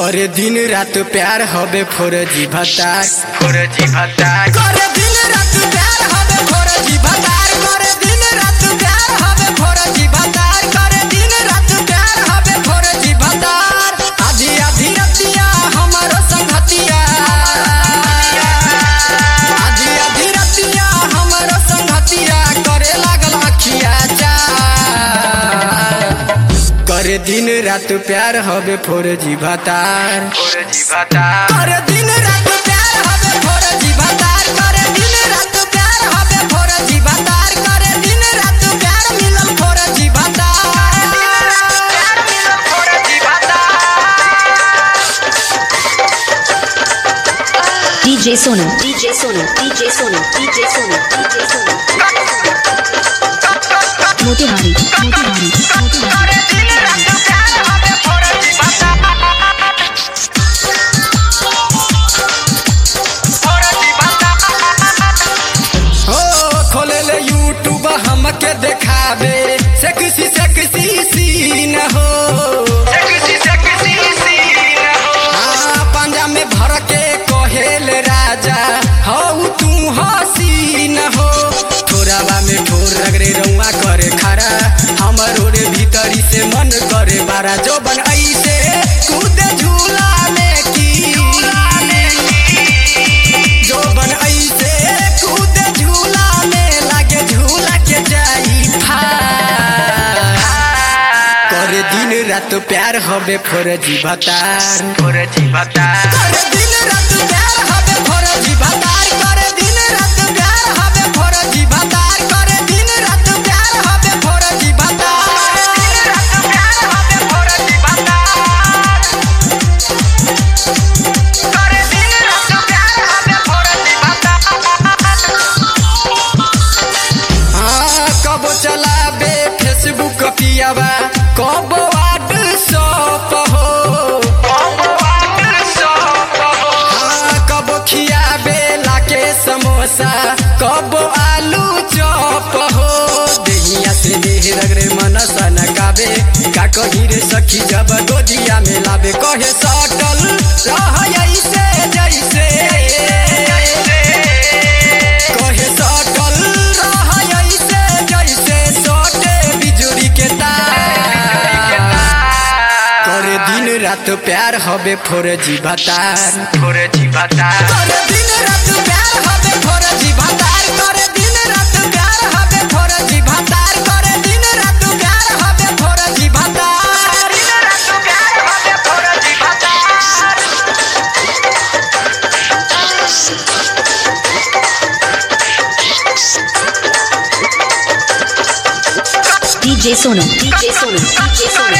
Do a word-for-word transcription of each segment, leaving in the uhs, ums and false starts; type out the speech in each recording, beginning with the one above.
करे दिन रात प्यार हबे फोरजी भतार फोरजी भतार करे दिन रात प्यार हबे फोरजी भतार करे दिन रात प्यार हबे फोरजी भतार करे दिन रात प्यार हबे फोरजी भतार आधी आधी रतिया हमरो संगतिया आधी आधी रतिया हमरो संगतिया करे लागल अखिया चार करे दिन रात प्यार हबे फोरजी भतार फोरजी भतार करे दिन रात प्यार हबे फोरजी भतार करे दिन रात प्यार हबे फोरजी भतार करे दिन रात प्यार मिलल फोरजी भतार प्यार मिलल फोरजी भतार DJ Sonu DJ Sonu DJ Sonu DJ Sonu DJ Sonu Motihari Motihari Motihari हमके देखावे सेक्सी सेक्सी सीन हो सेक्सी सेक्सी सीन हो हां पंजा में भर के कहेल राजा हौ तू हसीन हो थोरावा में ठोर रगरे रउआ करे खरा हमरो रे भीतरी से मन करे बारा जो बन ऐसे कूद झूला में की जो बन ऐसे कूद झूला में लागे झूला के जाई करे दिन रात प्यार हबे फोरजी भतार फोरजी भतार करे दिन रात प्यार हबे फोरजी भतार करे दिन रात प्यार हबे फोरजी भतार करे दिन रात प्यार हबे फोरजी भतार दिन रात प्यार हबे फोरजी भतार करे दिन रात प्यार हबे फोरजी भतार हां कब चलाबे फेसबुक पियावा कब व्हाट्सएप हो कब व्हाट्सएप हो हां कब खियाबे लाके समोसा कब आलू चॉप हो देहिया से देह रगरे मनसा नकाबे का कही रे सखी जब गोदिया में लाबे कहे सटल रह ऐसे जैसे कहे सटल रह ऐसे जैसे सटे बिजुली के तार करे दिन रात प्यार हबे फोरजी भतार फोरजी भतार करे दिन रात प्यार हबे फोरजी भतार करे दिन रात प्यार हबे फोरजी भतार करे दिन रात प्यार हबे फोरजी भतार दिन रात प्यार हबे फोरजी भतार DJ Sonu DJ Sonu DJ Sonu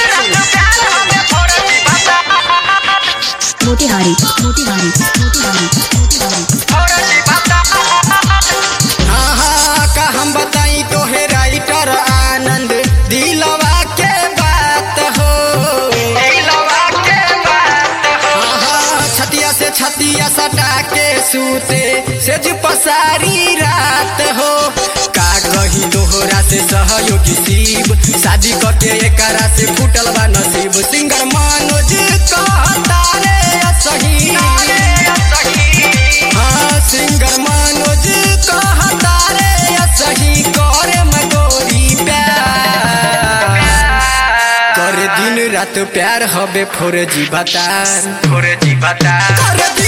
Motihari Motihari Motihari Motihari हाँ हाँ का हम बताई तोहे राइटर आनंद दिलवा के बात हो दिलवा के बात हो हाँ छतिया से छतिया सटा के सूते सेज पसारी रात हो का कही तोहरा से सहयोगी शिव शादी करके एकरा से फूटल बा नसीब सिंगर मनोज कहता रे सही हाँ सिंगर मनोज कहता रे सही करे मगोरी प्यार करे दिन रात प्यार हबे फोरजी भतार फोरजी भतार करे